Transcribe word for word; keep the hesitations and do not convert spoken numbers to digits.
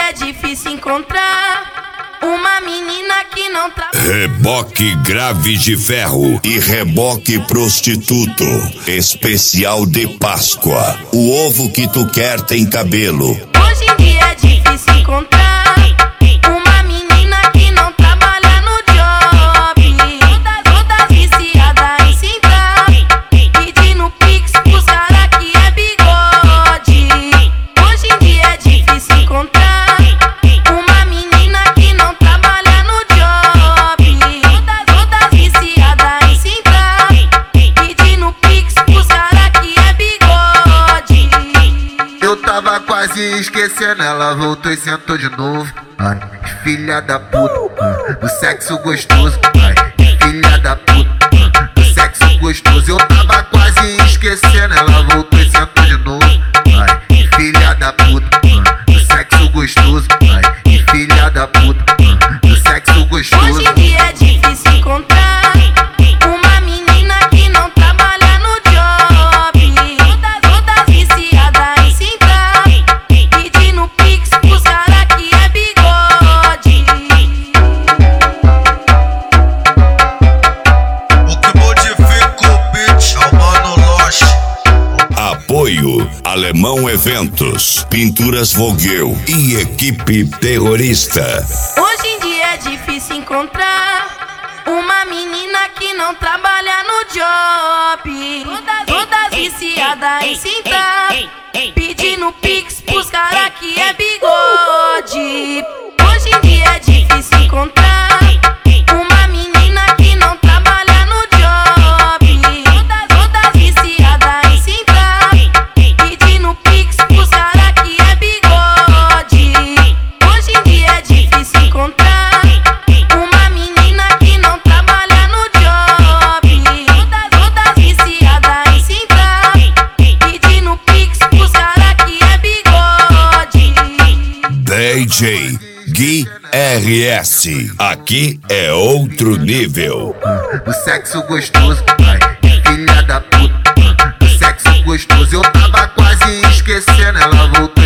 é difícil encontrar uma menina que não trabalha. Reboque grave de ferro e reboque prostituto. Especial de Páscoa. O ovo que tu quer tem cabelo. Hoje em dia é difícil encontrar uma menina que não trabalha no job. Todas, todas viciadas em sentar, pedindo pix pros cara que é bigode. Hoje em dia é difícil encontrar uma menina que não trabalha no job. Todas, todas viciadas em sentar, pedindo pix pros cara que é bigode. Eu tava quase esquecendo, ela voltou e sentou de novo. Ai, filha da puta, do sexo gostoso. Ai, filha da puta, do sexo gostoso. Eu tava quase esquecendo, ela voltou e sentou de novo. Ai, filha da puta, do sexo gostoso. Ai, filha da puta, do sexo gostoso. Hoje em dia é difícil encontrar uma menina que não trabalha no job. Todas, todas viciadas em sentar, pedindo pix pros cara que é bigode. O que modifica o beat é o Mano Loche. Apoio Alemão Eventos, Pinturas Vogel e Equipe Terrorista. Hoje em dia é difícil encontrar uma menina que não trabalha no job. Todas, todas viciadas em sentar, pedindo pix pros cara que é bigode. Hoje em dia é difícil encontrar uma menina que não trabalha no job. Todas, todas viciadas em sentar, pedindo pix pros cara que é bigode. Hoje em dia é difícil encontrar uma menina que não trabalha no job. Todas, todas viciadas em sentar, pedindo pix pros cara que é bigode. D J Gui R S. Aqui é outro nível. Do sexo gostoso. Ai, filha da puta, do sexo gostoso. Eu tava quase esquecendo, ela voltou